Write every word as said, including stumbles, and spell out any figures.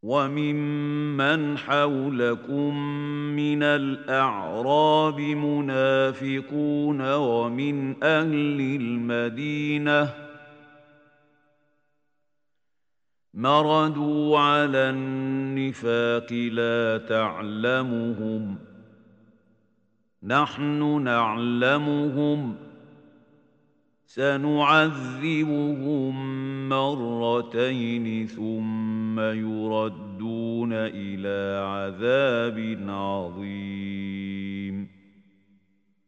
وممن حولكم من الأعراب منافقون ومن أهل المدينة مردوا على النفاق لا تعلمهم نحن نعلمهم سنعذبهم مرتين ثم يردون إلى عذاب عظيم